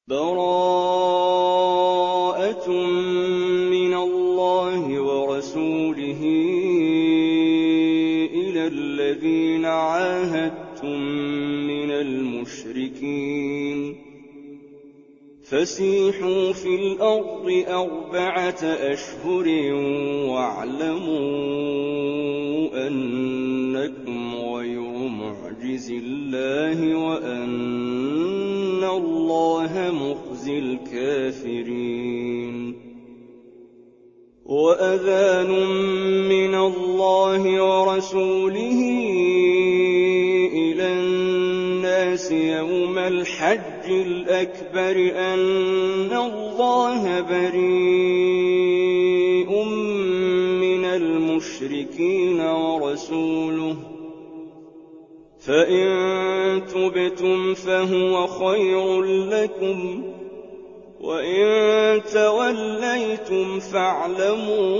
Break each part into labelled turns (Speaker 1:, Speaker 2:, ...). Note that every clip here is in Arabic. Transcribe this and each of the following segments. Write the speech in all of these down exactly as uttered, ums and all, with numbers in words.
Speaker 1: بَرَاءَةٌ مِّنَ اللَّهِ وَرَسُولِهِ إِلَى الَّذِينَ عَاهَدتُّم مِّنَ الْمُشْرِكِينَ فَسِيحُوا فِي الْأَرْضِ أَرْبَعَةَ أَشْهُرٍ وَاعْلَمُوا أَنَّكُمْ غَيْرُ مُعْجِزِي اللَّهِ وَأَنَّ اللَّهَ مُخْزِي الْكَافِرِينَ وَأَذَانٌ مِّنَ اللَّهِ وَرَسُولِهِ إِلَى النَّاسِ يَوْمَ الْحَجِّ الْأَكْبَرِ أَنَّ اللَّهَ بَرِيءٌ مِّنَ الْمُشْرِكِينَ وَرَسُولُهُ فَإِن تُبْتُمْ فَهُوَ خَيْرٌ لَّكُمْ وَإِن تَوَلَّيْتُمْ فَاعْلَمُوا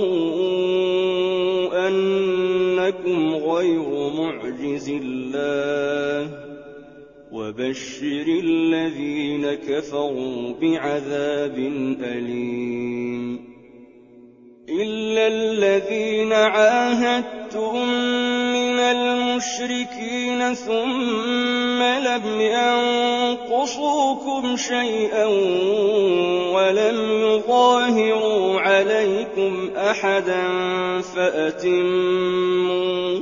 Speaker 1: أَنَّكُمْ غَيْرُ مُعْجِزِي اللَّهِ وَبَشِّرِ الَّذِينَ كَفَرُوا بِعَذَابٍ أَلِيمٍ إِلَّا الَّذِينَ عَاهَدتُّم مِّنَ الْمُشْرِكِينَ ثُمَّ لَمْ يَنقُصُوكُمْ شَيْئًا وَلَمْ يُظَاهِرُوا عَلَيْكُمْ أَحَدًا فَأَتِمُّوا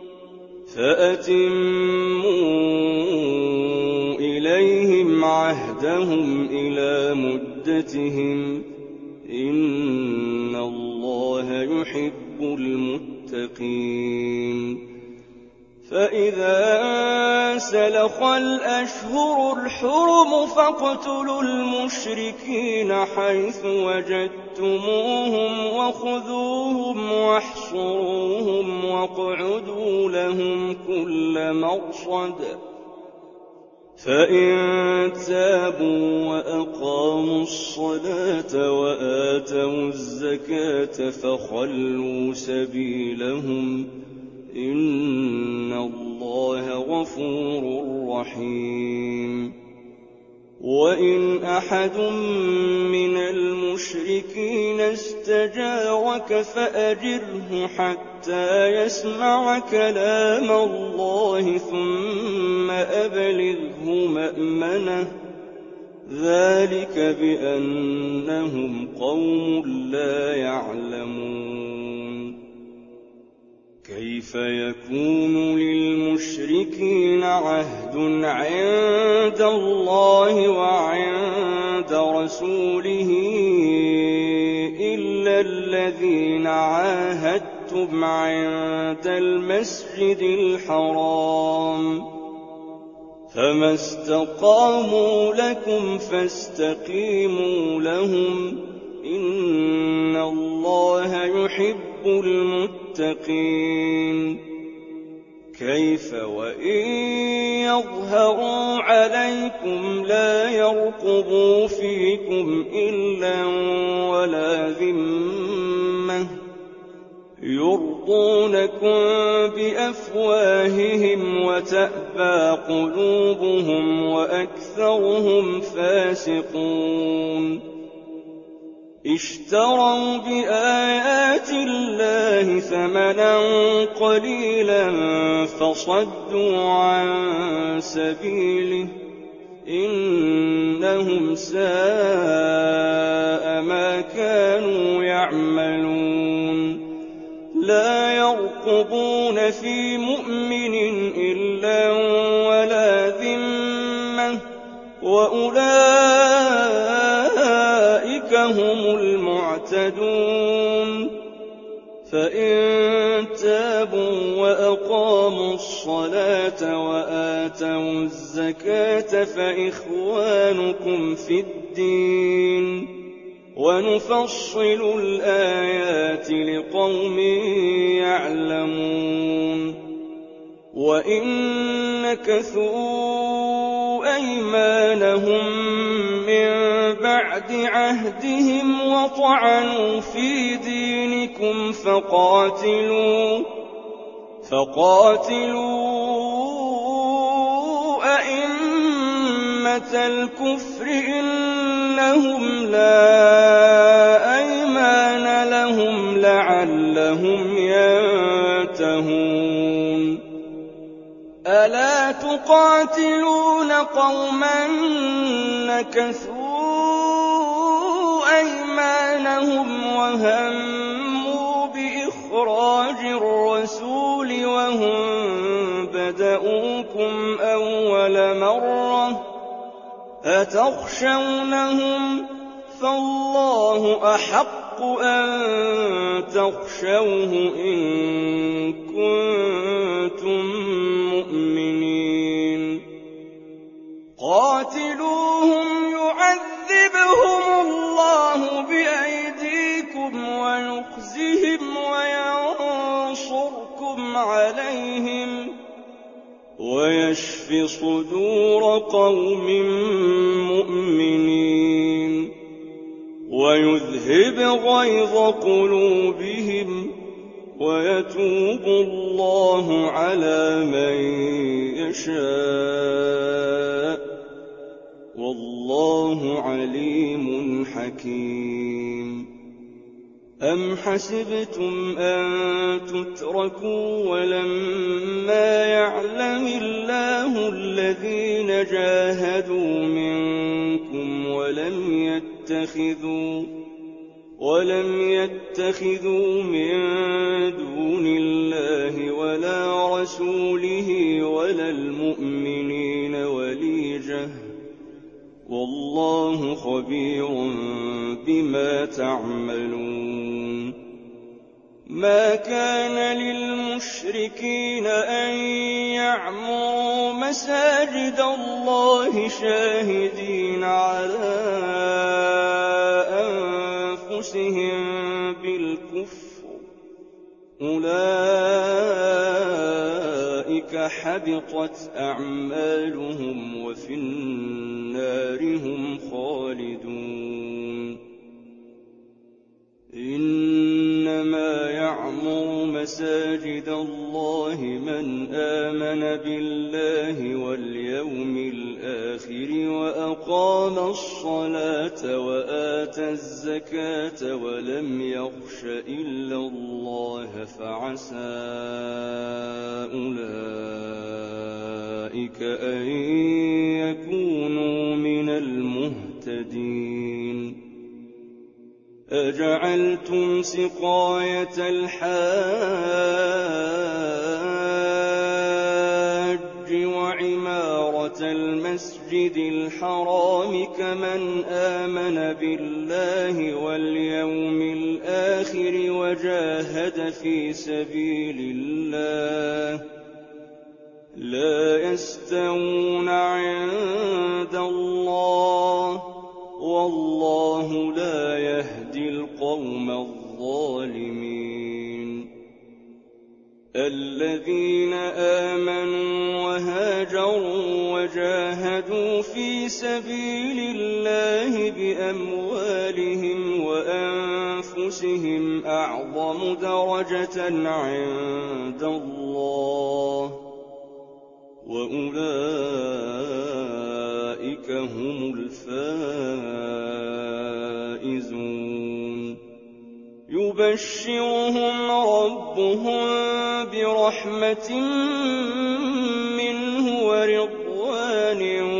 Speaker 1: فَأَتِمُّوا إِلَيْهِمْ عَهْدَهُمْ إِلَىٰ مُدَّتِهِمْ ۚ إِنَّ اللَّهَ يُحِبُّ الْمُتَّقِينَ فَإِذَا انسَلَخَ الْأَشْهُرُ الْحُرُمُ فَاقْتُلُوا الْمُشْرِكِينَ حَيْثُ وَجَدتُّمُوهُمْ وَخُذُوهُمْ وَاحْصُرُوهُمْ وَاقْعُدُوا لَهُمْ كُلَّ مَرْصَدٍ فَإِن تَابُوا وَأَقَامُوا الصَّلَاةَ وَآتَوُا الزَّكَاةَ فَخَلُّوا سَبِيلَهُمْ ۚ إِنَّ اللَّهَ غَفُورٌ رَّحِيمٌ وَإِنْ أَحَدٌ مِّنَ الْمُشْرِكِينَ اسْتَجَارَكَ فَأَجِرْهُ حَتَّىٰ يَسْمَعَ كَلَامَ اللَّهِ ثُمَّ أَبْلِغْهُ مَأْمَنَهُ ۚ ذَٰلِكَ بِأَنَّهُمْ قَوْمٌ لَّا يَعْلَمُونَ كَيْفَ يَكُونُ لِلْمُشْرِكِينَ عَهْدٌ عِندَ اللَّهِ وَعِندَ رَسُولِهِ إِلَّا الَّذِينَ عَاهَدتُّمْ عِندَ الْمَسْجِدِ الْحَرَامِ ۖ فَمَا اسْتَقَامُوا لَكُمْ فَاسْتَقِيمُوا لَهُمْ ۚ إِنَّ اللَّهَ يُحِبُّ الْمُتَّقِينَ كَيْفَ وَإِن يَظْهَرُوا عَلَيْكُمْ لَا يَرْقُبُوا فِيكُمْ إِلًّا وَلَا ذِمَّةً يُرْضُونَكُم بِأَفْوَاهِهِمْ وَتَأْبَىٰ قُلُوبُهُمْ وَأَكْثَرُهُمْ فَاسِقُونَ اشْتَرَوْا بِآيَاتِ اللَّهِ ثَمَنًا قَلِيلًا فَصَدُّوا عَن سَبِيلِهِ ۚ إِنَّهُمْ سَاءَ مَا كَانُوا يَعْمَلُونَ لَا يَرْقُبُونَ فِي مُؤْمِنٍ إِلًّا وَلَا ذِمَّةً ۚ وَأُولَٰئِكَ هُمُ الْمُعْتَدُونَ فَإِن تَابُوا وَأَقَامُوا الصَّلَاةَ وَآتَوُا الزَّكَاةَ فَإِخْوَانُكُمْ فِي الدِّينِ ۗ وَنُفَصِّلُ الْآيَاتِ لِقَوْمٍ يَعْلَمُونَ وَإِن نَّكَثُوا أَيْمَانَهُم مِّن بَعْدِ عَهْدِهِمْ وَطَعَنُوا فِي دِينِكُمْ فَقَاتِلُوا فَقَاتِلُوا أَئِمَّةَ أئمة الكفر إنهم لا أيمان لهم لعلهم ينتهون ألا تقاتلون قوما نكثوا أيمانهم وهموا بإخراج الرسول وهم بدؤوكم أول مرة أتخشونهم فالله أحق أن تخشوه إن كنتم مؤمنين قاتلوهم يعذبهم الله بأيديكم ويخزهم وينصركم عليهم ويشف صدور قوم مؤمنين ويذهب غيظ قلوبهم ويتوب الله على من يشاء والله عليم حكيم أم حسبتم أن تتركوا ولما يعلم الله الذين جاهدوا منكم ولم يتخذوا ولم يتخذوا من دون الله ولا رسوله ولا المؤمنين وليجة والله خبير بما تعملون ما كان للمشركين أن يعمروا مساجد الله شاهدين على أنفسهم بالكفر أولئك حبطت أعمالهم وفي النار هم خالدون إنما يعمر مساجد الله من آمن بالله واليوم الآخر وأقام الصلاة وآتى الزكاة ولم يخش إلا الله فعسى أولئك أن يكونوا من المهتدين أجعلتم سقاية الحاج وعمارة المسجد الحرام كمن آمن بالله واليوم الآخر وجاهد في سبيل الله لا يستوون عند الله والله لا يهدي القوم الظالمين الذين آمنوا وهاجروا وجاهدوا في سبيل الله بأموالهم وأنفسهم أعظم درجة عند الله وأولئك هم الفائزون يبشرهم ربهم برحمة منه ورضوان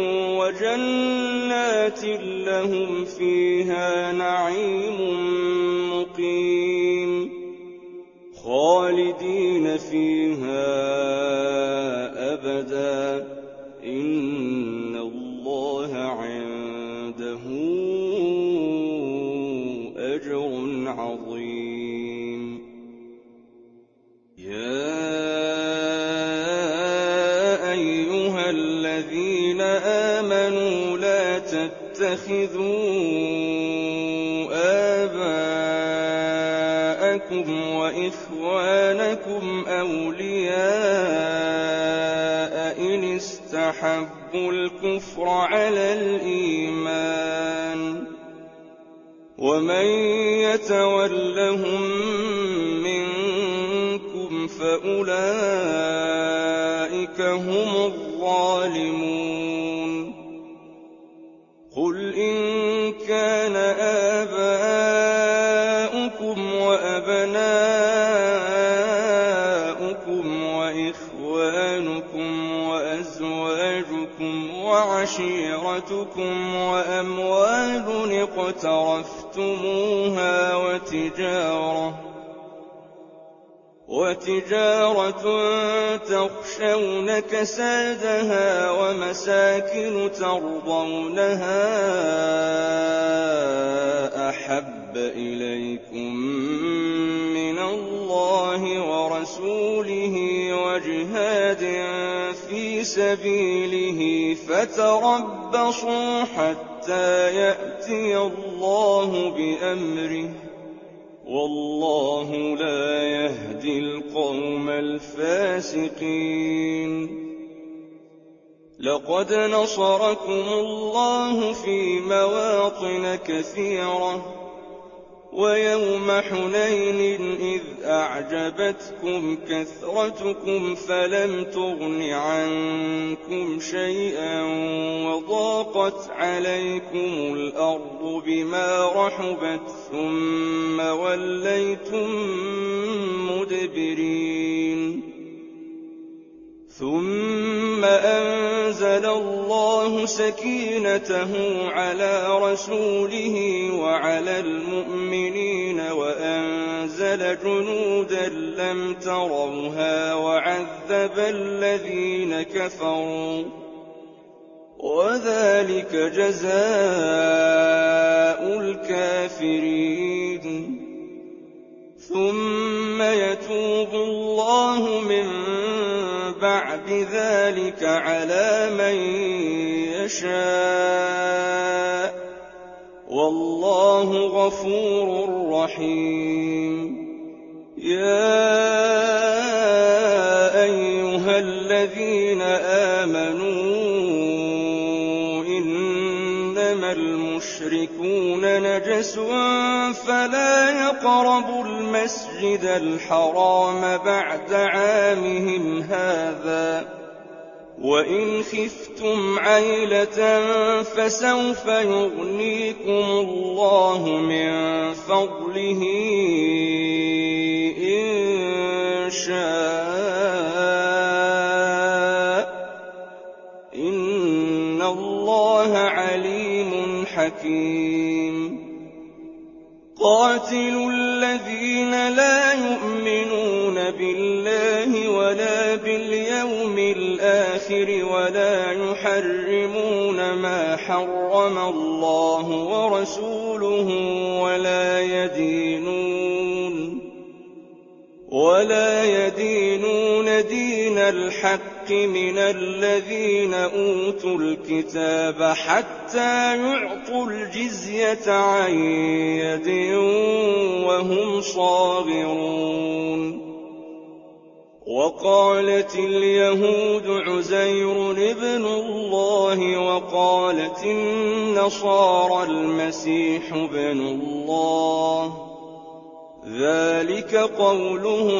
Speaker 1: وجنات لهم فيها نعيم مقيم خالدين فيها أبدا إن الله عنده أجر عظيم يا أيها الذين آمنوا لا تتخذوا آباءكم وإخوانكم أولياء إن استحبوا الكفر على الإيمان ومن يتولهم منكم فأولئك هم الظالمون قُلْ إِن كَانَ آبَاؤُكُمْ وَأَبْنَاؤُكُمْ وَإِخْوَانُكُمْ وَأَزْوَاجُكُمْ وَعَشِيرَتُكُمْ وَأَمْوَالٌ اقْتَرَفْتُمُوهَا وَتِجَارَةٌ وتجارة تخشون كسادها ومساكن ترضونها أحب إليكم من الله ورسوله وجهاد في سبيله فتربصوا حتى يأتي الله بأمره والله لا يهدي القوم الفاسقين لقد نصركم الله في مواطن كثيرة ويوم حنين إذ أعجبتكم كثرتكم فلم تغن عنكم شيئا وضاقت عليكم الأرض بما رحبت ثم وليتم مدبرين ثم أنزل الله سكينته على رسوله وعلى المؤمنين وأنزل جنودا لم تروها وعذب الذين كفروا وذلك جزاء الكافرين ثم يتوب الله من بعد ذلك على من يشاء والله غفور رحيم يا أيها الذين آمنوا إنما المشركون نجس فلا يقربوا المسجد الحرام بعد عامهم هذا وإن خفتم عيلة فسوف يغنيكم الله من فضله إن شاء إن الله عليم حكيم قاتلوا الذين لا يؤمنون بالله ولا باليوم الآخر ولا يحرمون ما حرم الله ورسوله ولا يدينون ولا يدينون دين الحق من الذين أوتوا الكتاب حتى يعطوا الجزية عن يد وهم صاغرون وقالت اليهود عزير ابن الله وقالت النصارى المسيح ابن الله ذلك قولهم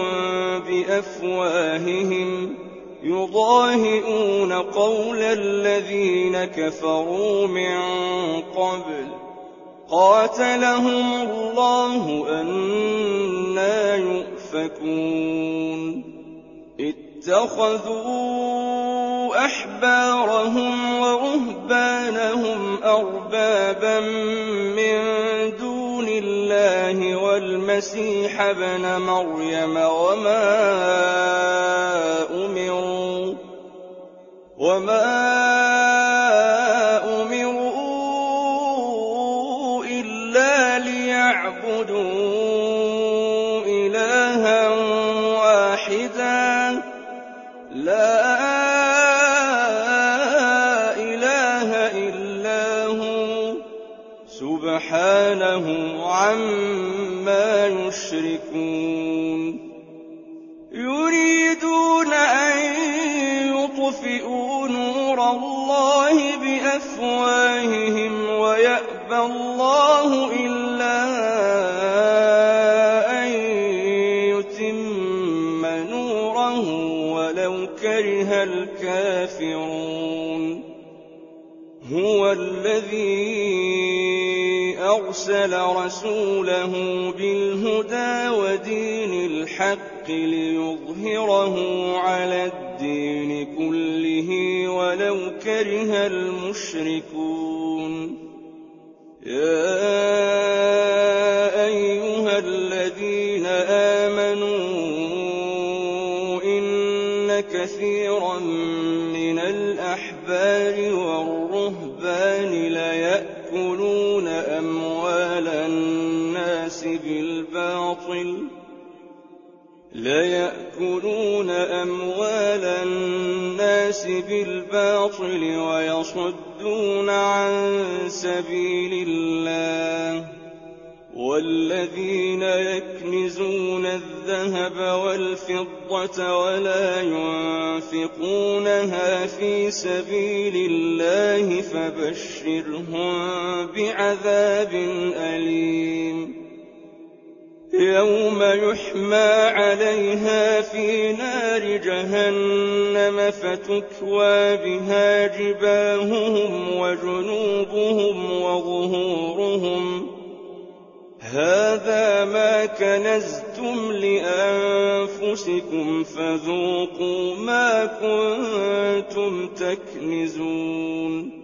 Speaker 1: بأفواههم يضاهئون قول الذين كفروا من قبل قاتلهم الله أنى يؤفكون اتخذوا أحبارهم ورهبانهم أربابا من دون الله والمسيح ابن مريم وما أمروا وما أمروا إلا ليعبدوا إلها واحدا لا إله إلا هو سبحانه عما يشركون يريدون أن يطفئوا نور الله بأفواههم ويأبى الله إلا أن يتم نوره ولو كره الكافرون هو هُوَ الَّذِي أَرْسَلَ رَسُولَهُ بِالْهُدَىٰ وَدِينِ الْحَقِّ لِيُظْهِرَهُ عَلَى الدِّينِ كُلِّهِ وَلَوْ كَرِهَ الْمُشْرِكُونَ يَا أَيُّهَا الَّذِينَ آمَنُوا إِنَّ كَثِيرًا مِّنَ الْأَحْبَارِ وَالرُّهْبَانِ لَيَأْكُلُونَ أَمْوَالَ النَّاسِ بِالْبَاطِلِ لَيَأْكُلُونَ أَمْوَالَ النَّاسِ بِالْبَاطِلِ وَيَصُدُّونَ عَن سَبِيلِ اللَّهِ وَالَّذِينَ يَكْنِزُونَ الذَّهَبَ وَالْفِضَّةَ وَلَا يُنفِقُونَهَا فِي سَبِيلِ اللَّهِ فَبَشِّرْهُم بِعَذَابٍ أَلِيمٍ يَوْمَ يُحْمَىٰ عَلَيْهَا فِي نَارِ جَهَنَّمَ فَتُكْوَىٰ بِهَا جِبَاهُهُمْ وَجُنُوبُهُمْ وَظُهُورُهُمْ هَٰذَا مَا كَنَزْتُمْ لِأَنفُسِكُمْ فَذُوقُوا مَا كُنتُمْ تَكْنِزُونَ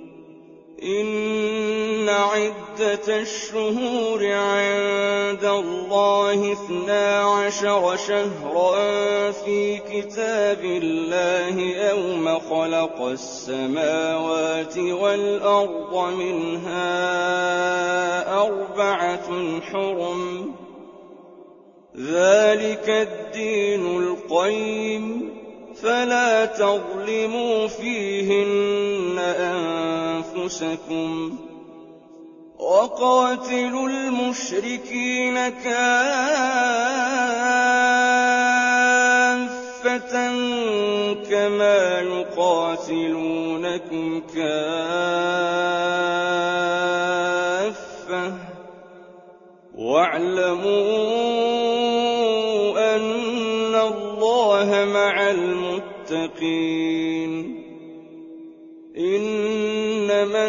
Speaker 1: إِنَّ عِدَّةَ الشُّهُورِ عِندَ اللَّهِ اثْنَا عَشَرَ شَهْرًا فِي كِتَابِ اللَّهِ يَوْمَ خَلَقَ السَّمَاوَاتِ وَالْأَرْضَ مِنْهَا أَرْبَعَةٌ حُرُمٌ ۚ ذَٰلِكَ الدِّينُ الْقَيِّمُ ۚ فَلَا تَظْلِمُوا فِيهِنَّ أَنفُسَكُمْ ۚ وَقَاتِلُوا الْمُشْرِكِينَ كَافَّةً كَمَا يُقَاتِلُونَكُمْ كَافَّةً ۚ وَاعْلَمُوا أَنَّ اللَّهَ مَعَ الْمُتَّقِينَ إِنَّمَا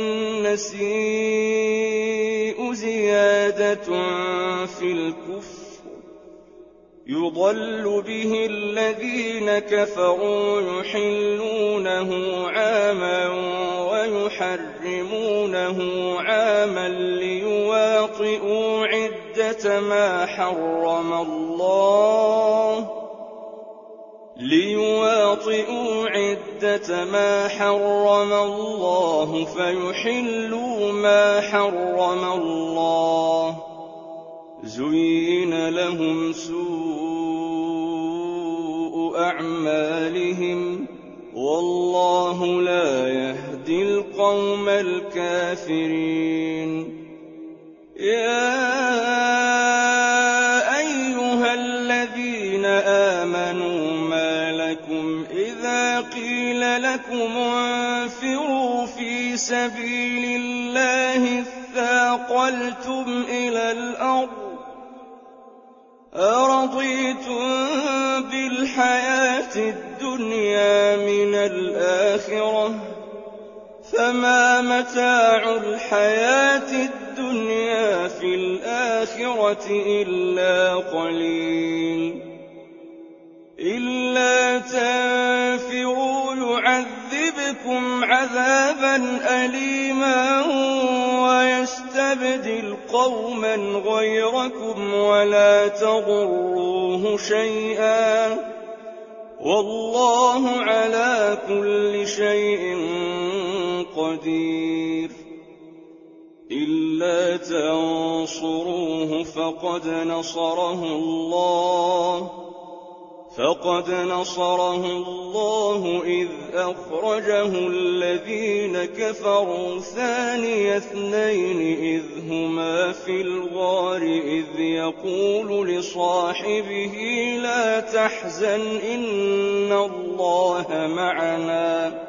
Speaker 1: النَّسِيءُ زِيَادَةٌ فِي الْكُفْرِ يُضَلُّ بِهِ الَّذِينَ كَفَرُوا يُحِلُّونَهُ عَامًا وَيُحَرِّمُونَهُ عَامًا لِّيُوَاطِئُوا عِدَّةَ مَا حَرَّمَ اللَّهُ لِيُوَاطِئُوا عِدَّةَ مَا حَرَّمَ اللَّهُ فَيُحِلُّوا مَا حَرَّمَ اللَّهُ زُيِّنَ لَهُمْ سُوءُ أَعْمَالِهِمْ وَاللَّهُ لَا يَهْدِي الْقَوْمَ الْكَافِرِينَ يَا أَيُّهَا الَّذِينَ آمَنُوا مَا لَكُمْ إِذَا قِيلَ لَكُمُ انفِرُوا فِي سَبِيلِ اللَّهِ اثَّاقَلْتُمْ إِلَى الْأَرْضِ أَرَضِيتُم بِالْحَيَاةِ الدُّنْيَا مِنَ الْآخِرَةِ ۚ فَمَا مَتَاعُ الْحَيَاةِ الدُّنْيَا فِي الْآخِرَةِ إِلَّا قَلِيلٌ إِلَّا تَنفِرُوا يُعَذِّبْكُمْ عَذَابًا أَلِيمًا وَيَسْتَبْدِلْ قَوْمًا غَيْرَكُمْ وَلَا تَضُرُّوهُ شَيْئًا ۗ وَاللَّهُ عَلَىٰ كُلِّ شَيْءٍ قَدِيرٌ إِلَّا تَنصُرُوهُ فَقَدْ نَصَرَهُ اللَّهُ فَقَدْ نَصَرَهُ اللَّهُ إِذْ أَخْرَجَهُ الَّذِينَ كَفَرُوا ثَانِيَ اثْنَيْنِ إِذْ هُمَا فِي الْغَارِ إِذْ يَقُولُ لِصَاحِبِهِ لَا تَحْزَنْ إِنَّ اللَّهَ مَعَنَا ۖ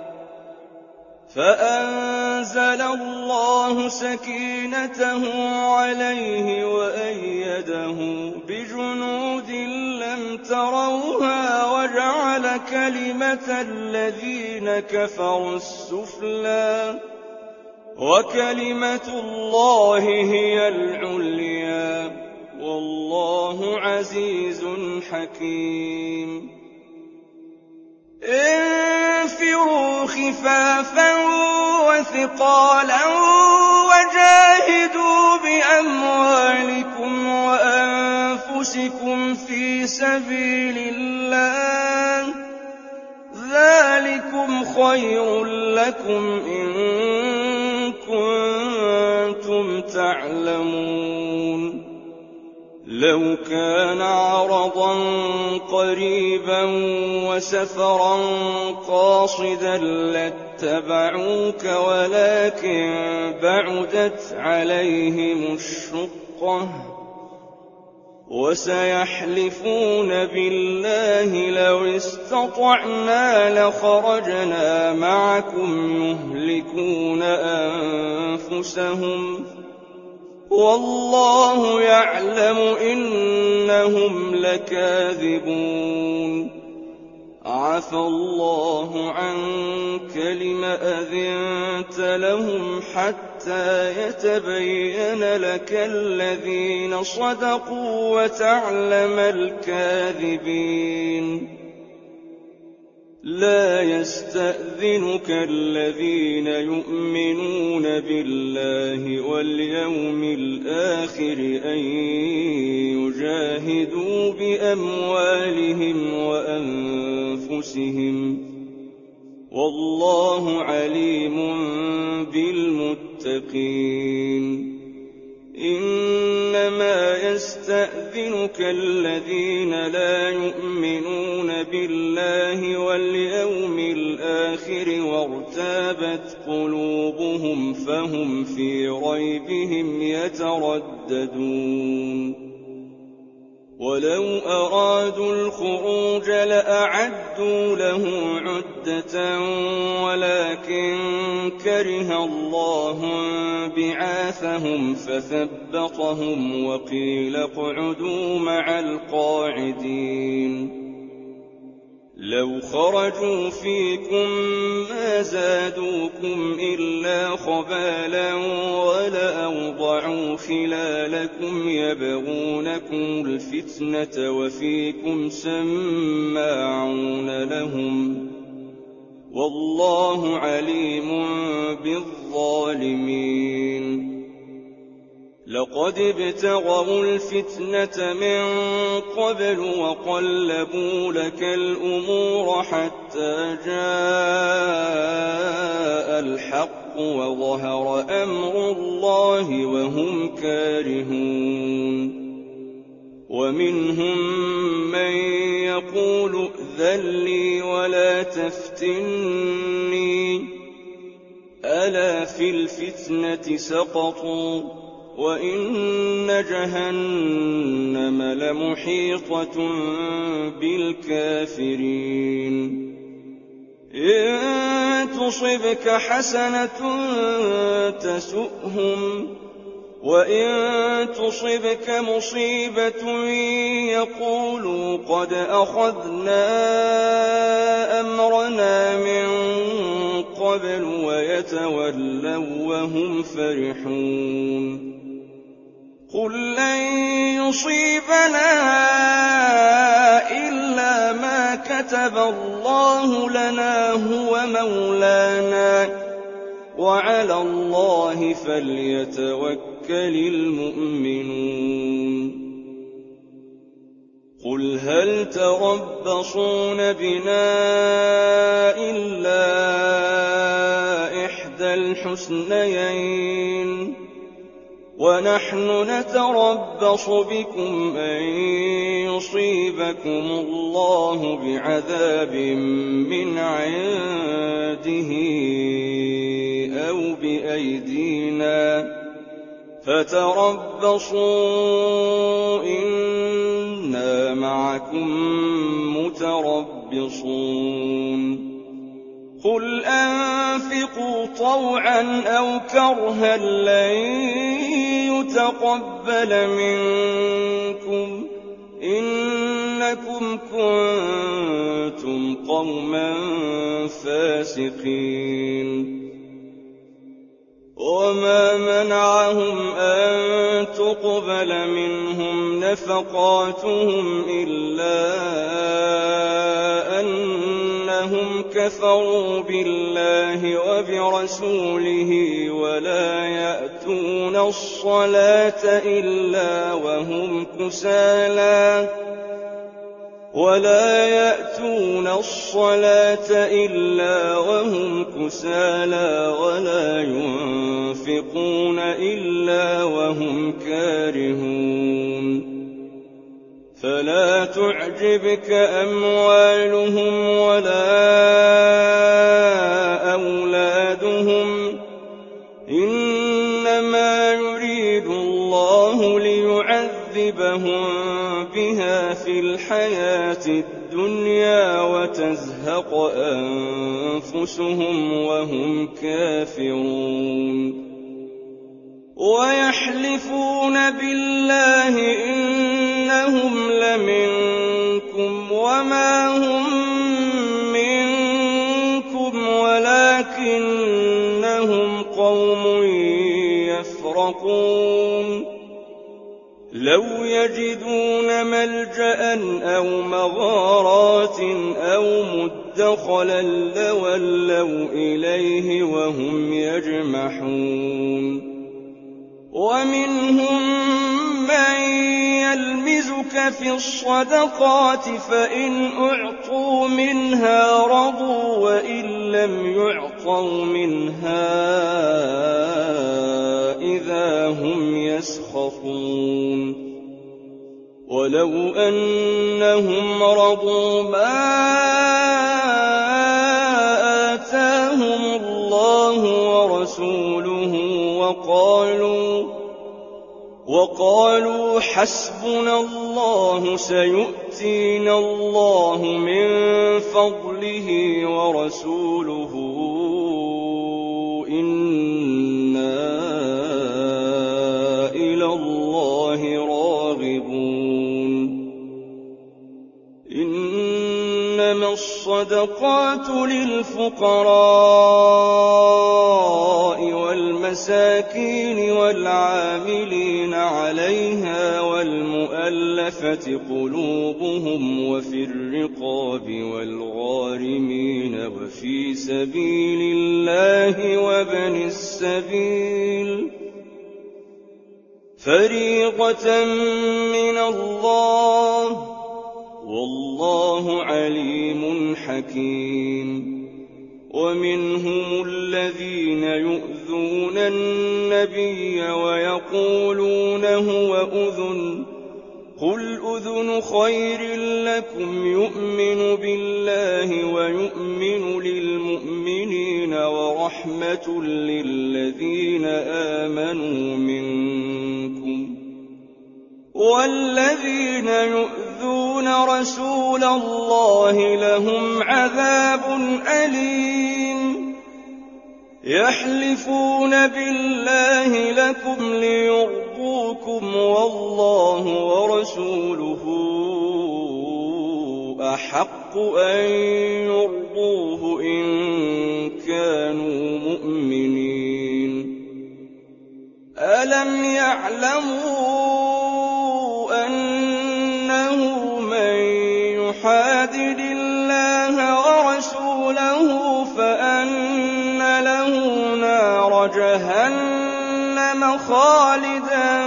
Speaker 1: فَأَنزَلَ اللَّهُ سَكِينَتَهُ عَلَيْهِ وَأَيَّدَهُ بِجُنُودٍ لَّمْ تَرَوْهَا وَجَعَلَ كَلِمَةَ الَّذِينَ كَفَرُوا السُّفْلَىٰ وكلمة الله هي العليا والله عزيز حكيم انفروا خفافا وثقالا وجاهدوا بأموالكم وأنفسكم في سبيل الله ذلكم خير لكم إن كنتم تعلمون لو كان عرضا قريبا وسفرا قاصدا لاتبعوك ولكن بعدت عليهم الشقة وسيحلفون بالله لو استطعنا لخرجنا معكم يهلكون أنفسهم والله يعلم إنهم لكاذبون عفى الله عنك لم أذنت لهم حتى يتبين لك الذين صدقوا وتعلم الكاذبين لا يستأذنك الذين يؤمنون بالله واليوم الآخر أن يجاهدوا بأموالهم وأنفسهم والله عليم بالمتقين إنما يستأذنك الذين لا يؤمنون بالله واليوم الآخر وارتابت قلوبهم فهم في ريبهم يترددون ولو أرادوا الخروج لأعدوا له عدة ولكن كره الله بعاثهم فثبطهم وقيل اقعدوا مع القاعدين لو خرجوا فيكم ما زادوكم إلا خبالا ولأوضعوا خلالكم يبغونكم الفتنة وفيكم سماعون لهم والله عليم بالظالمين لقد ابتغوا الفتنة من قبل وقلبوا لك الأمور حتى جاء الحق وظهر أمر الله وهم كارهون ومنهم من يقول ائذن لي ولا تفتني ألا في الفتنة سقطوا وإن جهنم لمحيطة بالكافرين إن تصبك حسنة تسؤهم وإن تصبك مصيبة يقولوا قد أخذنا أمرنا من قبل ويتولوا وهم فرحون قل لن يصيبنا إلا ما كتب الله لنا هو مولانا وعلى الله فليتوكل المؤمنون قل هل تربصون بنا إلا إحدى الحسنيين ونحن نتربص بكم أن يصيبكم الله بعذاب من عنده أو بأيدينا فتربصوا إنا معكم متربصون قل أنفقوا طوعا أو كرها لن يتقبل منكم إنكم كنتم قوما فاسقين وما منعهم أن تقبل منهم نفقاتهم إلا أنهم كفروا بالله وبرسوله ولا يأتون الصلاة إلا وهم كسالى ولا يأتون الصلاة إلا وهم كسالى ولا ينفقون إلا وهم كارهون فلا تعجبك أموالهم ولا أولادهم إنما يريد الله ليعذبهم بها في الحياة الدنيا وتزهق أنفسهم وهم كافرون ويحلفون بالله إنهم لمنكم وما هم منكم ولكنهم قوم يفرقون لو يجدون ملجأ أو مغارات أو مدخلا لولوا إليه وهم يجمحون ومنهم من يلمزك في الصدقات فإن أعطوا منها رضوا وإن لم يعطوا منها إذا هم يسخطون ولو أنهم رضوا ما آتاهم الله ورسوله وقالوا وقالوا حسبنا الله سيؤتينا الله من فضله ورسوله إنا إلى الله راغبون إنما الصدقات للفقراء والمساكين والعاملين عليها والمؤلفة قلوبهم وفي الرقاب والغارمين وفي سبيل الله وابن السبيل فريضة من الله والله عليم حكيم ومنهم الذين يؤذون النبي ويقولون هو أذن قل أذن خير لكم يؤمن بالله ويؤمن للمؤمنين ورحمة للذين آمنوا منكم والذين يؤذون رسول الله لهم عذاب أليم يحلفون بالله لكم ليرضوكم والله ورسوله أحق أن يرضوه إن كانوا مؤمنين ألم يعلموا أنه من يحادد الله ورسوله فأن له نار جهنم خالدا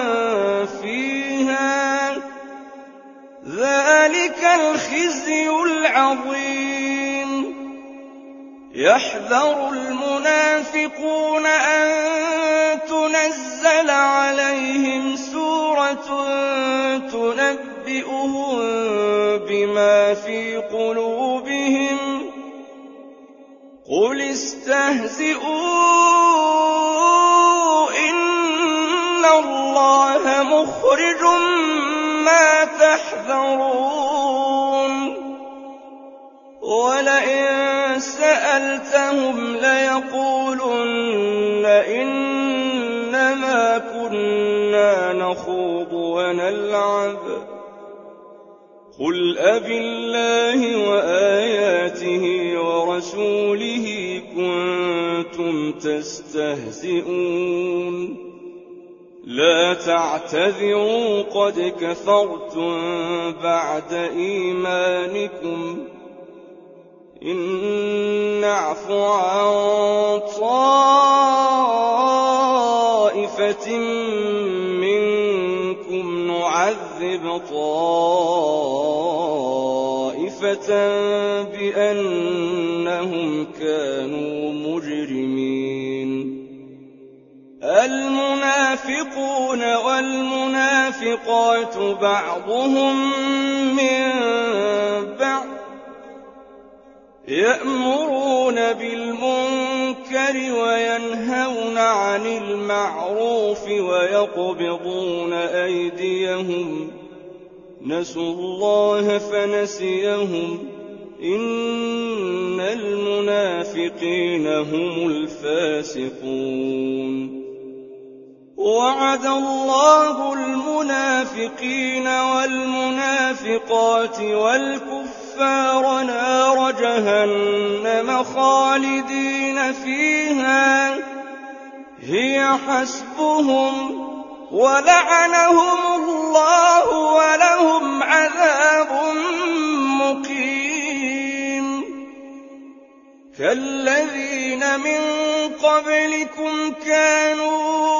Speaker 1: فيها ذلك الخزي العظيم يحذر المنافقون أن تنزل عليهم سورة تنبئهم بما في قلوبهم قل استهزئوا إن الله مخرج ما تحذرون ولئن سألتهم ليقولن إنما كنا نخوض ونلعب قل أبالله وآياته ورسوله كنتم تستهزئون لا تعتذروا قد كفرتم بعد إيمانكم إن نعف عن طائفة منكم نعذب طائفة بأنهم كانوا مجرمين المنافقون والمنافقات بعضهم من بعض يأمرون بالمنكر وينهون عن المعروف ويقبضون أيديهم نسوا الله فنسيهم إن المنافقين هم الفاسقون وعد الله المنافقين والمنافقات والكفار نار جهنم خالدين فيها هي حسبهم ولعنهم الله ولهم عذاب مقيم كالذين من قبلكم كانوا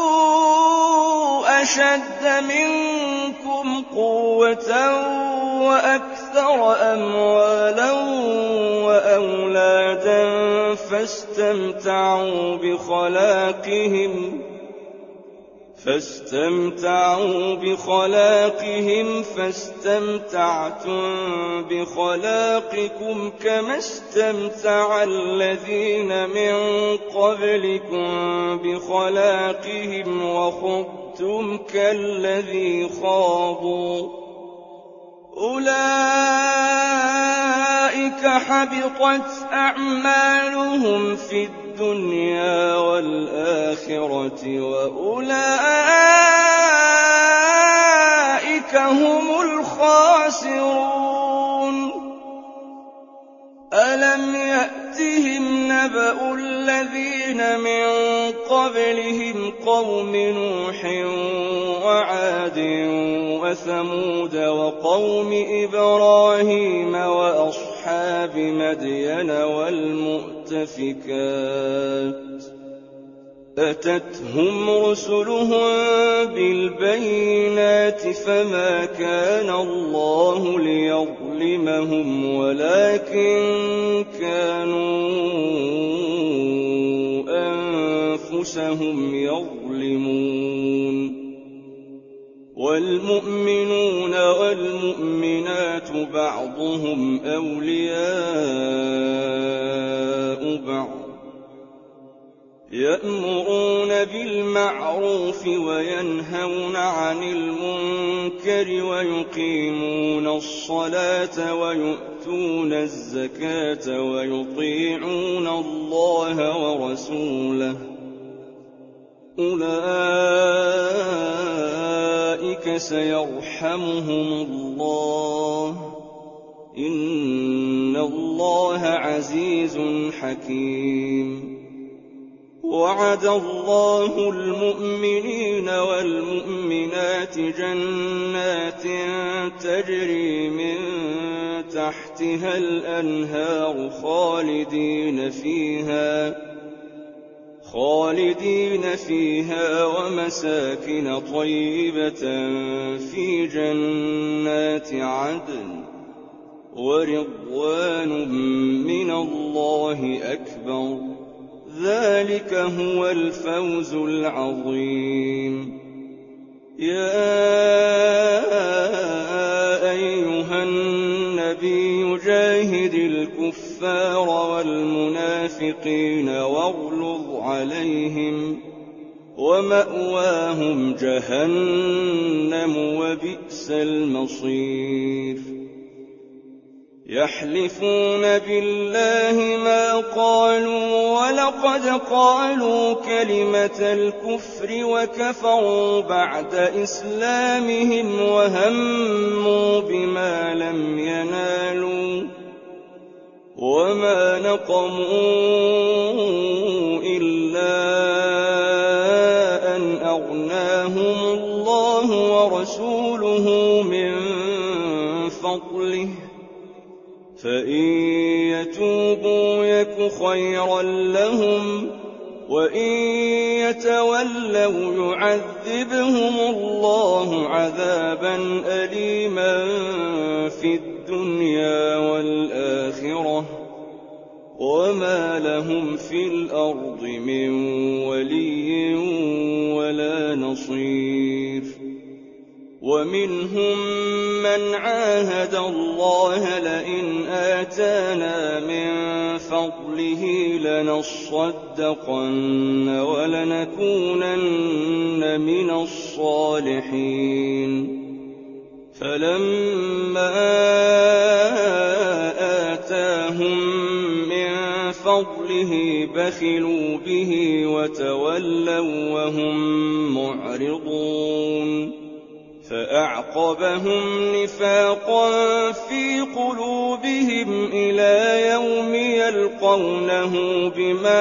Speaker 1: أشد منكم قوة وأكثر أموالا وأولادا فاستمتعوا بخلاقهم فاستمتعوا بخلاقهم فاستمتعتم بخلاقكم كما استمتع الذين من قبلكم بخلاقهم وخضتم كالذي خاضوا أولئك حبطت أعمالهم في الدنيا والآخرة وأولئك هم الخاسرون ألم يأتهم نبأ الذين من قبلهم قوم نوح وعاد وثمود وقوم إبراهيم وأصحاب مدين والمؤتفكات أتتهم رسلهم بالبينات فما كان الله ليظلمهم ولكن كانوا أنفسهم يظلمون والمؤمنون والمؤمنات بعضهم أولياء بعض يأمرون بالمعروف وينهون عن المنكر ويقيمون الصلاة ويؤتون الزكاة ويطيعون الله ورسوله أولئك سيرحمهم الله إن الله عزيز حكيم وعد الله المؤمنين والمؤمنات جنات تجري من تحتها الأنهار خالدين فيها خالدين فيها ومساكن طيبة في جنات عدن ورضوان من الله أكبر ذلك هو الفوز العظيم يا أيها النبي جاهد الكفار والمنافقين واغلظ عليهم ومأواهم جهنم وبئس المصير يحلفون بالله ما قالوا ولقد قالوا كلمة الكفر وكفروا بعد إسلامهم وهموا بما لم ينالوا وما نقموا إلا أن أغناهم الله ورسوله من فضله فإن يتوبوا يك خيرا لهم وإن يتولوا يعذبهم الله عذابا أليما في الدنيا والآخرة وما لهم في الأرض من ولي ولا نصير. ومنهم من عاهد الله لئن آتانا من فضله لنصدقن ولنكونن من الصالحين فلما آتاهم من فضله بخلوا به وتولوا وهم معرضون فأعقبهم نفاقا في قلوبهم إلى يوم يلقونه بما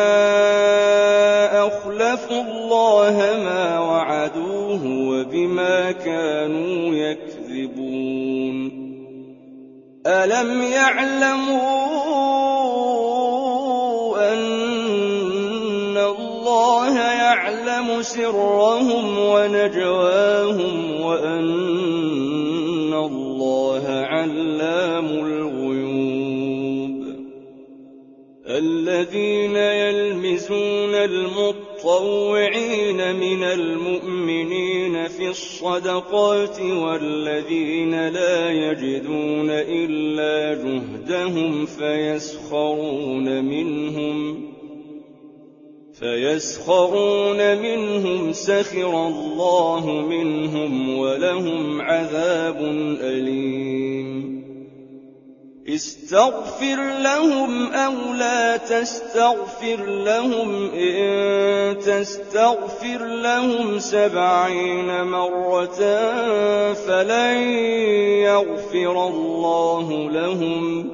Speaker 1: أخلفوا الله ما وعدوه وبما كانوا يكذبون. ألم يعلموا أن الله يعلم سرهم ونجواهم وأن الله علام الغيوب. الذين يلمزون المطوعين من المؤمنين في الصدقات والذين لا يجدون إلا جهدهم فيسخرون منهم فيسخرون منهم سخر الله منهم ولهم عذاب أليم. استغفر لهم أو لا تستغفر لهم إن تستغفر لهم سبعين مرة فلن يغفر الله لهم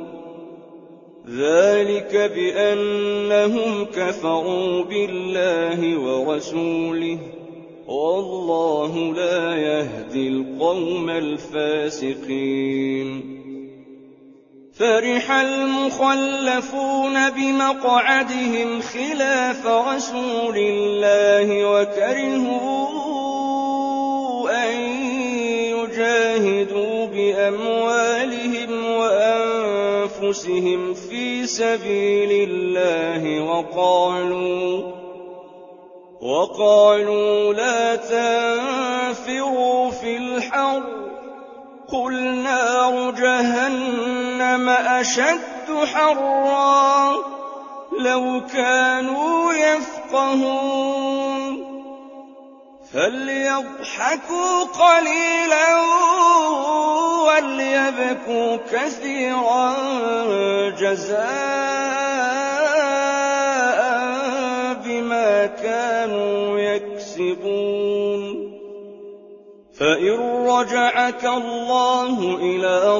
Speaker 1: ذلك بأنهم كفروا بالله ورسوله والله لا يهدي القوم الفاسقين. فرح المخلفون بمقعدهم خلاف رسول الله وكرهوا أن يجاهدوا بأموالهم وأنفسهم في سبيل الله وقالوا وقالوا لا تنفروا في الحر قل نار جهنم أشد حرا لو كانوا يفقهون. فليضحكوا قليلا وليبكوا كثيرا جزاء بما كانوا يكسبون. فإن رجعك الله إلى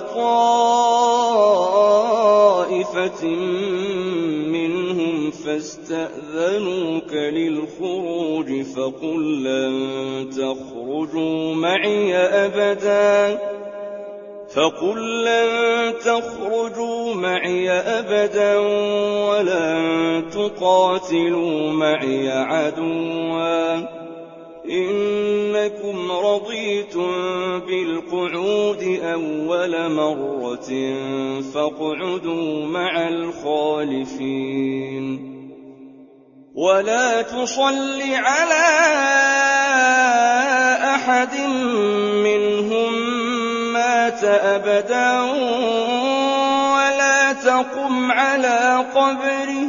Speaker 1: طائفة منهم فاستأذنوك للخروج فقل لن تخرجوا معي أبدا فقل لن تخرجوا معي أبدا ولن تقاتلوا معي عدوا إنكم رضيتم بالقعود أول مرة فاقعدوا مع الخالفين. ولا تصل على أحد منهم مات أبدا ولا تقم على قبره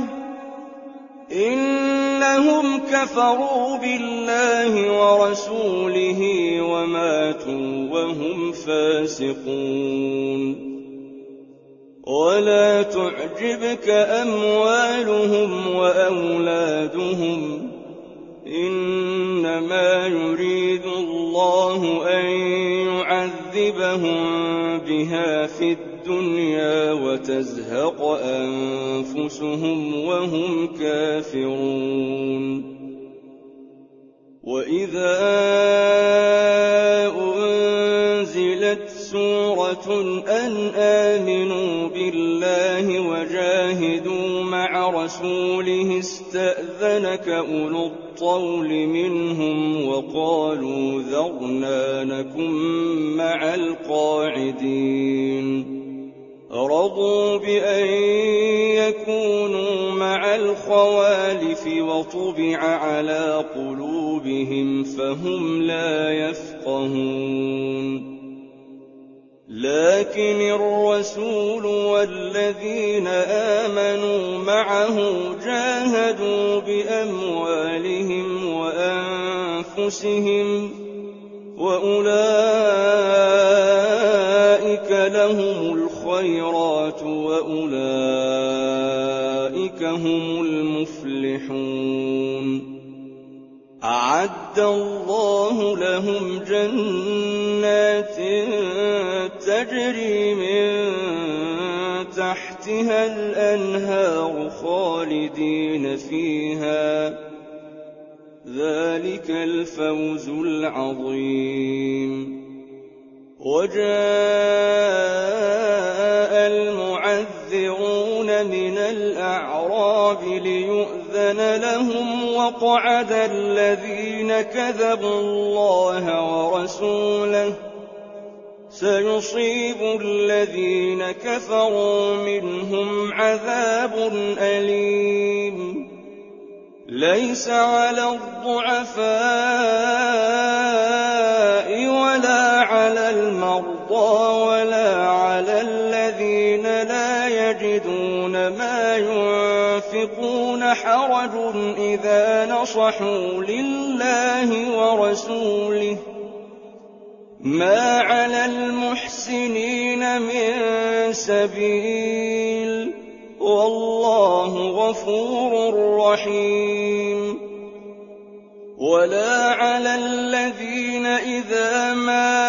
Speaker 1: إنهم كفروا بالله ورسوله وماتوا وهم فاسقون. ولا تعجبك أموالهم وأولادهم إنما يريد الله أن يعذبهم بها في الدنيا الدُّنْيَا وَتَزْهَقَ أَنفُسُهُمْ وَهُمْ كَافِرُونَ وَإِذَا أُنزِلَتْ سُورَةٌ أَنْ آمِنُوا بِاللَّهِ وَجَاهِدُوا مَعَ رَسُولِهِ اسْتَأْذَنَكَ أُولُو الطَّوْلِ مِنْهُمْ وَقَالُوا ذَرْنَا نَكُن مَّعَ الْقَاعِدِينَ رَضُوا بِأَن يَكُونُوا مَعَ الْخَوَالِفِ وَطُبِعَ عَلَىٰ قُلُوبِهِمْ فَهُمْ لَا يَفْقَهُونَ لكن الرسول والذين آمنوا معه جاهدوا بأموالهم وأنفسهم وأولئك لهم الخيرات وأولئك هم المفلحون أعد الله لهم جنات تجري من تحتها الأنهار خالدين فيها ذلك الفوز العظيم وجاء المعذرون من الأعراب ليؤذن لهم وقعد الذين كذبوا الله ورسوله سيصيب الذين كفروا منهم عذاب أليم ليس على الضعفاء ولا على المرضى ولا على الذين لا يجدون ما ينفقون حرج إذا نصحوا لله ورسوله ما على المحسنين من سبيل والله غفور رحيم ولا على الذين إذا ما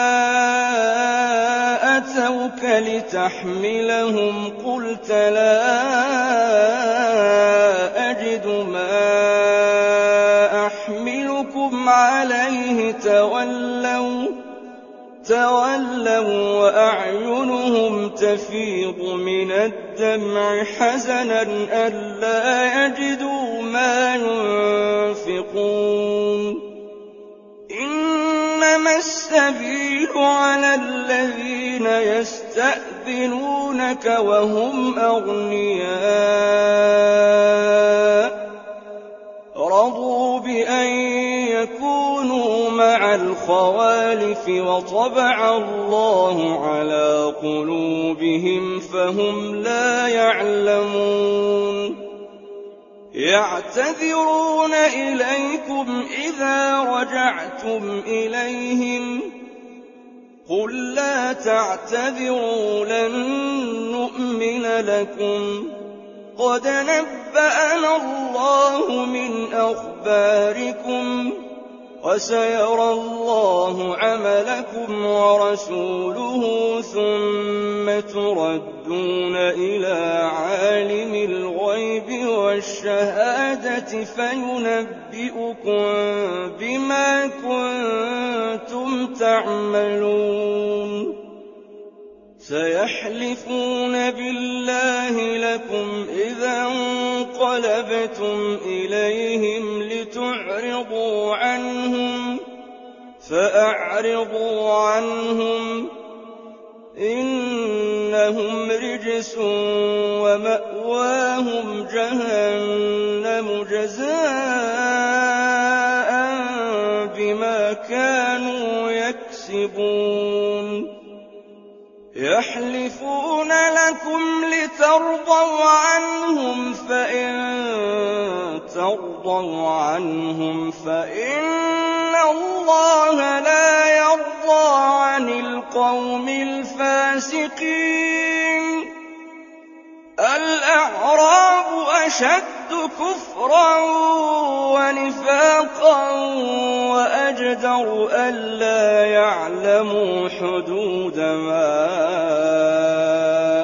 Speaker 1: أتوك لتحملهم قلت لا أجد ما أحملكم عليه تولوا تولوا وأعينهم تفيض من الدمع حزنا ألا يجدوا ما ينفقون إنما السبيل على الذين يستأذنونك وهم أغنياء رضوا بأن يكونوا مع الخوالف وطبع الله على قلوبهم فهم لا يعلمون يعتذرون إليكم إذا رجعتم إليهم قل لا تعتذروا لن نؤمن لكم قد نبأنا الله من أخباركم وسيرى الله عملكم ورسوله ثم تردون إلى عالم الغيب والشهادة فينبئكم بما كنتم تعملون سيحلفون بالله لكم إذا انقلبتم إليهم لتعرضوا عنهم فأعرضوا عنهم إنهم رجس ومأواهم جهنم جزاء بما كانوا يكسبون يحلفون لكم لترضوا عنهم فإن ترضوا عنهم فإن الله لا يرضى عن القوم الفاسقين الأعراب أشد كفرا ونفاقا وأجدر ألا يعلموا حدود ما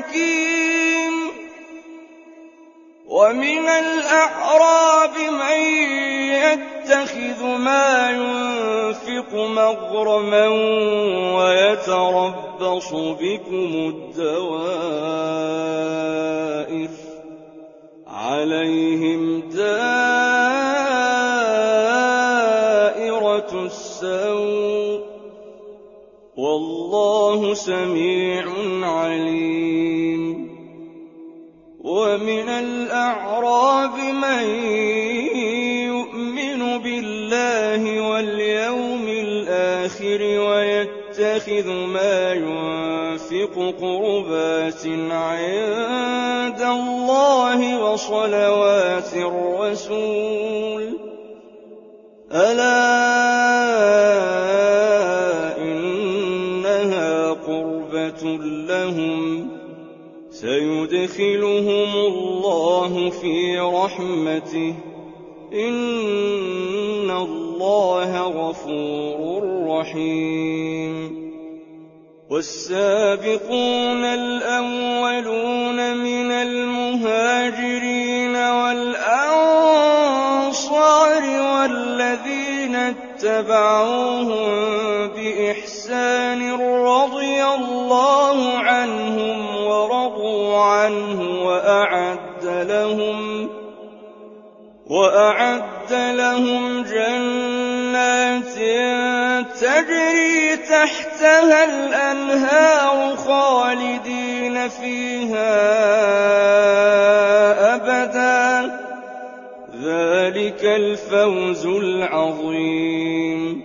Speaker 1: حكيم ومن الأعراب من يتخذ ما ينفق مغرما ويتربص بكم الدوائر عليهم دائرة السوء والله سميع عليم ومن الأعراب من يؤمن بالله واليوم الآخر ويتخذ ما ينفق قربات عند الله وصلوات الرسول ألا إنها قربة لهم سيدخلهم الله في رحمته إن الله غفور رحيم والسابقون الأولون من المهاجرين والأنصار والذين اتبعوهم بإحسان رضي الله عنهم ورضوا عنه وأعد لهم وأعد لهم جنات تجري تحتها الأنهار خالدين فيها أبدا ذلك الفوز العظيم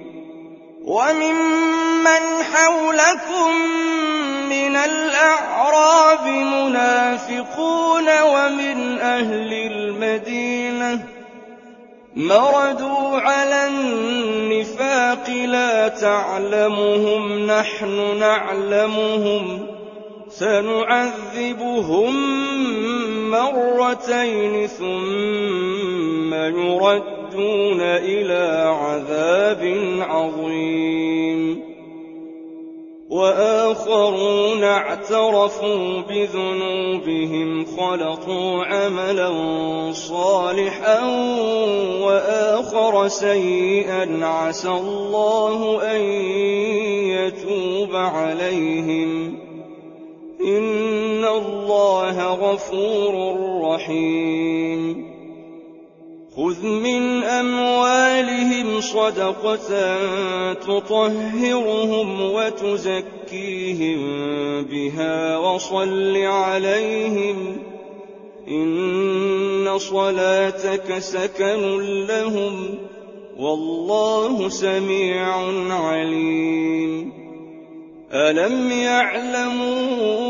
Speaker 1: وممن حولكم من الأعراب منافقون ومن أهل المدينة مردوا على النفاق لا تعلمهم نحن نعلمهم سنعذبهم مرتين ثم يردون إلى عذاب عظيم وآخرون اعترفوا بذنوبهم خلطوا عملا صالحا وآخر سيئا عسى الله أن يتوب عليهم إن الله غفور رحيم خذ من أموالهم صدقة تطهرهم وتزكيهم بها وصل عليهم إن صلاتك سكن لهم والله سميع عليم ألم يعلموا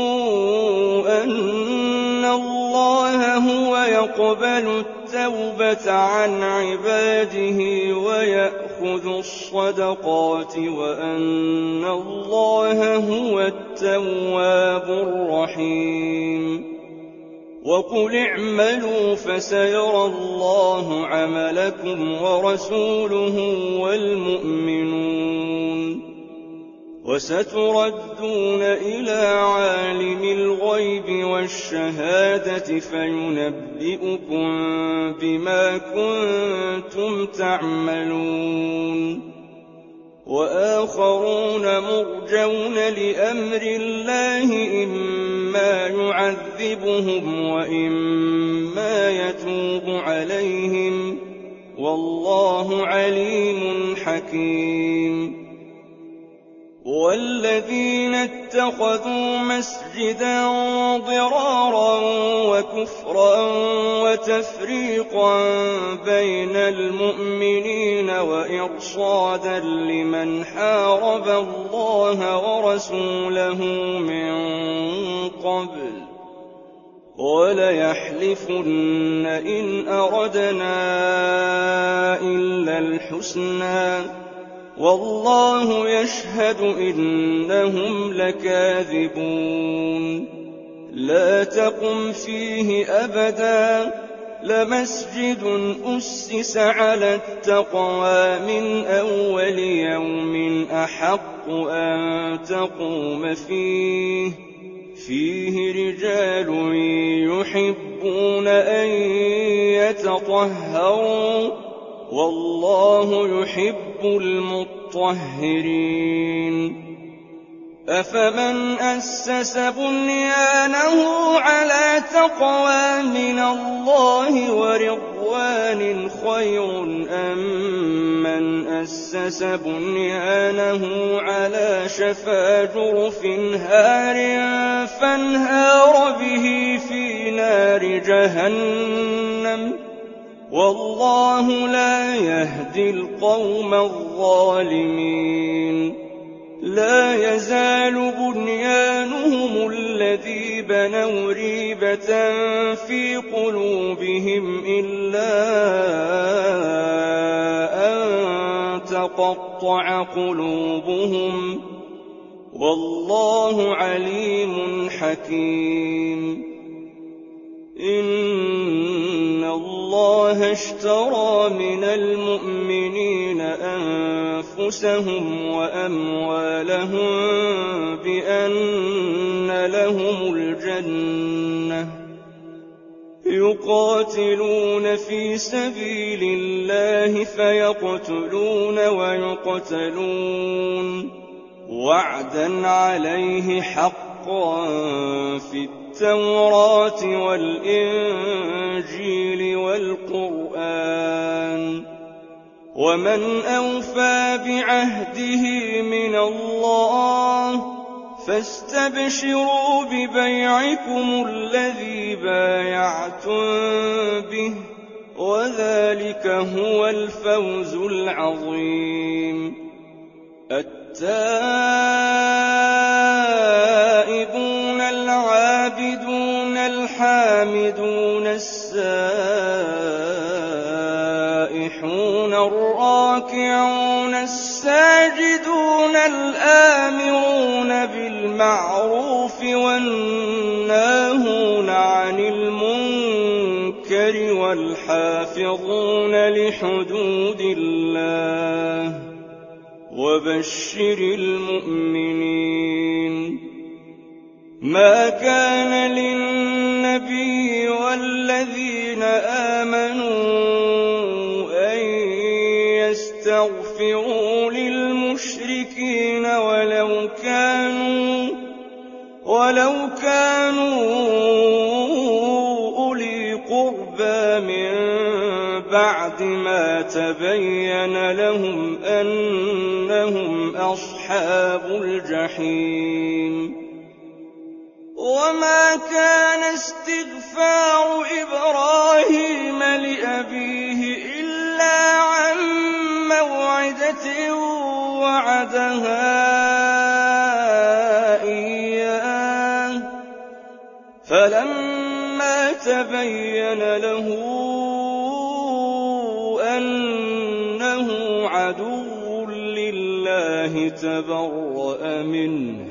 Speaker 1: أن الله هو يقبل التوبة عن عباده ويأخذ الصدقات وأن الله هو التواب الرحيم وقل اعملوا فسيرى الله عملكم ورسوله والمؤمنون وستردون إلى عالم الغيب والشهادة فينبئكم بما كنتم تعملون وآخرون مرجون لأمر الله إما يعذبهم وإما يتوب عليهم والله عليم حكيم والذين اتخذوا مسجدا ضرارا وكفرا وتفريقا بين المؤمنين وإرصادا لمن حارب الله ورسوله من قبل وليحلفن إن أردنا إلا الحسنى والله يشهد إنهم لكاذبون لا تقم فيه أبدا لمسجد أسس على التقوى من أول يوم أحق أن تقوم فيه فِيهِ رِجَالٌ يُحِبُّونَ أَن يَتَطَهَّرُوا ۚ وَاللَّهُ يُحِبُّ الْمُطَّهِّرِينَ أَفَمَنْ أَسَّسَ بُنْيَانَهُ عَلَىٰ تَقْوَىٰ مِنَ اللَّهِ وَرِضْوَانٍ خَيْرٌ أَم مَّنْ أَسَّسَ بُنْيَانَهُ عَلَىٰ شَفَا جُرُفٍ هَارٍ فَانْهَارَ بِهِ فِي نَارِ جَهَنَّمَ ۗ وَاللَّهُ لَا يَهْدِي الْقَوْمَ الظَّالِمِينَ لَا يَزَالُ بُنْيَانُهُمُ الَّذِي بَنَوْا رِيبَةً فِي قُلُوبِهِمْ إِلَّا أَن تَقَطَّعَ قُلُوبُهُمْ ۗ وَاللَّهُ عَلِيمٌ حَكِيمٌ إِنَّ اللَّهَ اشْتَرَىٰ مِنَ الْمُؤْمِنِينَ أَنفُسَهُمْ وَأَمْوَالَهُم بِأَنَّ لَهُمُ الْجَنَّةَ ۚ يُقَاتِلُونَ فِي سَبِيلِ اللَّهِ فَيَقْتُلُونَ وَيُقْتَلُونَ ۖ وَعْدًا عَلَيْهِ حَقًّا فِي التَّوْرَاةِ وَالْإِنجِيلِ وَالْقُرْآنِ ۚ وَمَنْ أَوْفَىٰ بِعَهْدِهِ مِنَ اللَّهِ ۚ فَاسْتَبْشِرُوا بِبَيْعِكُمُ الَّذِي بَايَعْتُم بِهِ ۚ وَذَٰلِكَ هُوَ الْفَوْزُ الْعَظِيمُ التائبون العابدون الحامدون السائحون الراكعون الساجدون الآمرون بالمعروف والناهون عن المنكر والحافظون لحدود الله وبشر المؤمنين ما كان للنبي والذين آمنوا أن يستغفروا للمشركين ولو كانوا ولو كانوا أولي قربى من بعد ما تبين لهم أنهم أصحاب الجحيم وما كان استغفار إبراهيم لأبيه إلا عن موعدة وعدها إياه فلما تبين له أنه عدو لله تبرأ منه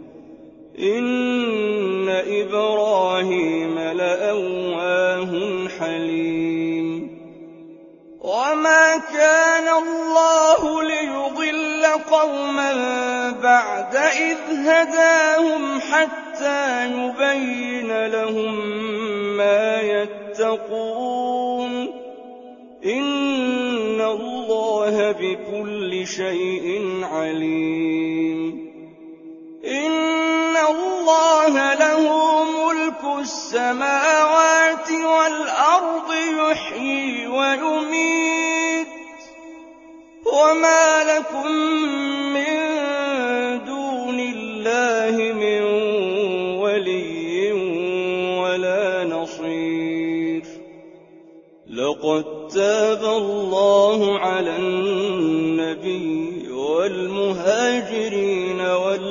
Speaker 1: إن إبراهيم لأواه حليم وما كان الله ليضل قوما بعد إذ هداهم حتى يبين لهم ما يتقون إن الله بكل شيء عليم إن الله له ملك السماوات والأرض يحيي ويميت وما لكم من دون الله من ولي ولا نصير لقد تاب الله على النبي والمهاجرين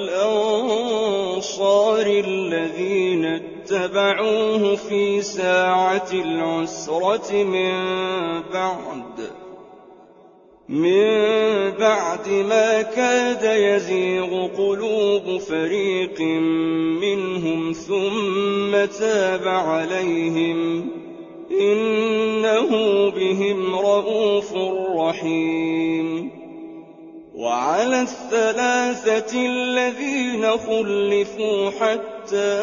Speaker 1: والأنصار الذين اتبعوه في ساعة العسرة من بعد من بعد ما كاد يزيغ قلوب فريق منهم ثم تاب عليهم إنه بهم رءوف رحيم وعلى الثلاثة الذين خلفوا حتى حتى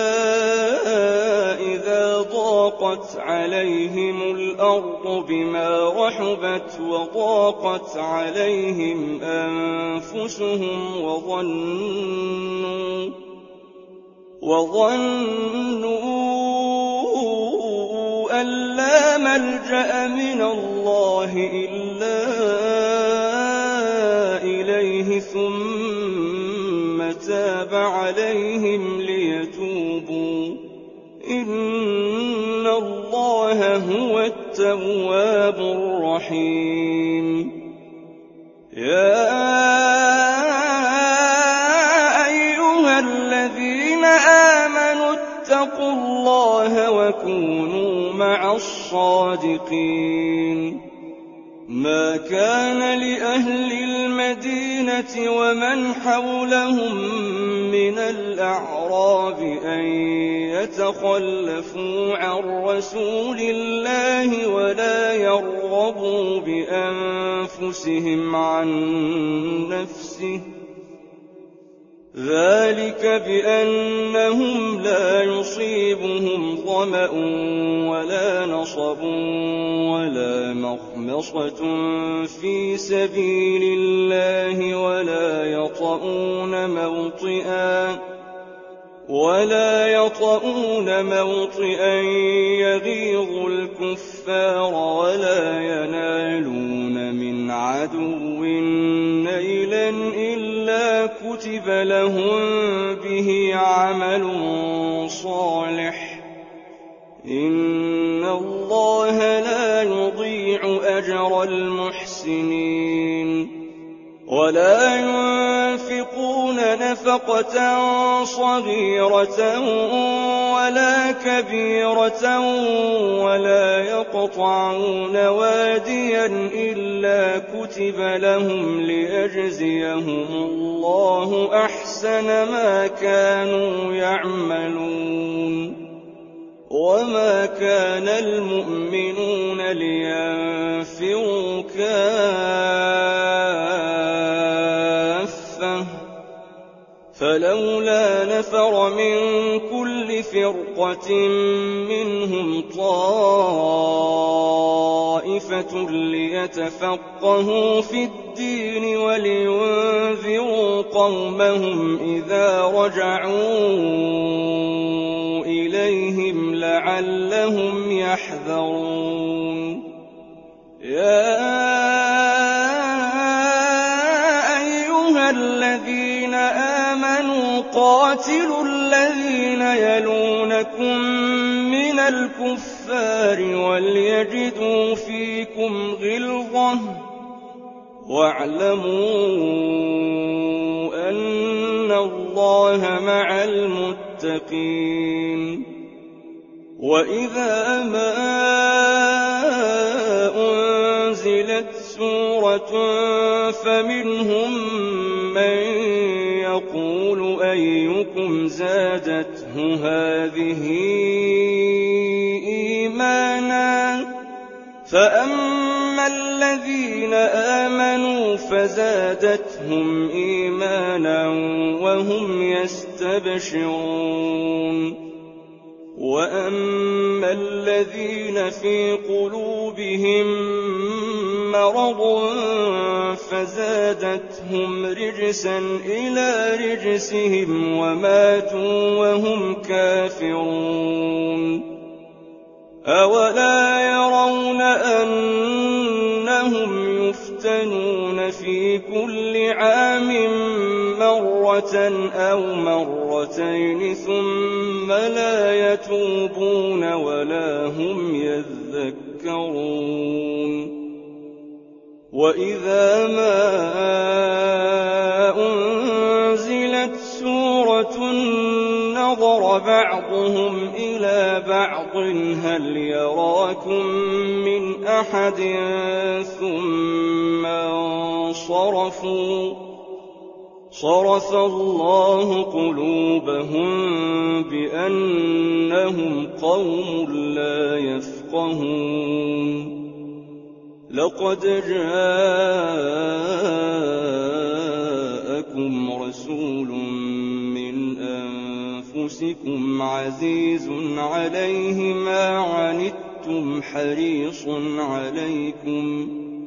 Speaker 1: إذا ضاقت عليهم الأرض بما رحبت وضاقت عليهم أنفسهم وظنوا وظنوا أن لا ملجأ من الله إلا إليه ثم تاب عليهم ليتوبوا إن الله هو التواب الرحيم. يا أيها الذين آمنوا اتقوا الله وكونوا مع الصادقين. ما كان لأهل المدينة ومن حولهم من الأعراب أن يتخلفوا عن رسول الله ولا يرغبوا بأنفسهم عن نفسه، ذلك بأنهم لا يصيبهم ظمأ ولا نصب ولا مخمصة في سبيل الله ولا يطؤون موطئا ولا يطؤون موطئا يغيظ الكفار ولا ينالون من عدو نيلا إلا كتب لهم به عمل صالح إن الله لا يضيع أجر المحسنين. ولا ينفقون نفقة صغيرة ولا كبيرة ولا يقطعون واديا إلا كتب لهم ليجزيهم الله أحسن ما كانوا يعملون. وما كان المؤمنون لينفروا كافة فلولا نفر من كل فرقة منهم طائفة ليتفقهوا في الدين ولينذروا قومهم إذا رجعوا إليهم لعلهم يحذرون. يا أيها الذين آمنوا قاتلوا الذين يلونكم من الكفار وليجدوا فيكم غلظة واعلموا أن الله مع المتقين. وإذا ما أنزلت سورة فمنهم من يقول أيكم زادته هذه إيمانا فأما الذين آمنوا فزادتهم إيمانا وهم يستبشرون. وأما الذين في قلوبهم مرض فزادتهم رجسا إلى رجسهم وماتوا وهم كافرون. أولا يرون أنهم يفتنون في كل عام مرة أو مرتين ثم لا يتوبون ولا هم يذكرون. وإذا ما أنزلت سورة نظر بعضهم إلى بعض هل يراكم من أحد ثم انصرفوا صرف الله قلوبهم بأنهم قوم لا يفقهون. لقد جاءكم رسول من أنفسكم أنفسكم عزيز عليه ما عنتم حريص عليكم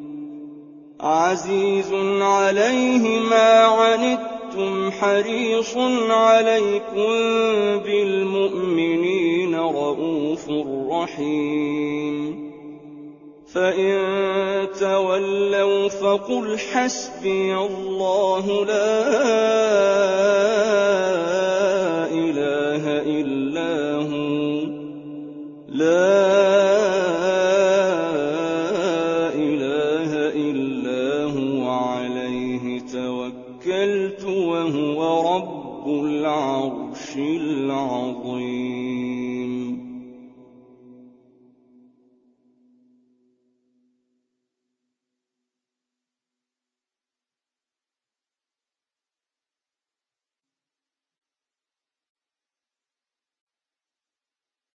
Speaker 1: عزيز عليه ما عنتم حريص عليكم بالمؤمنين رءوف رحيم فإن تولوا فقل حسبي الله لا إله إلا هو لا إله إلا هو عليه توكلت وهو رب العرش العظيم.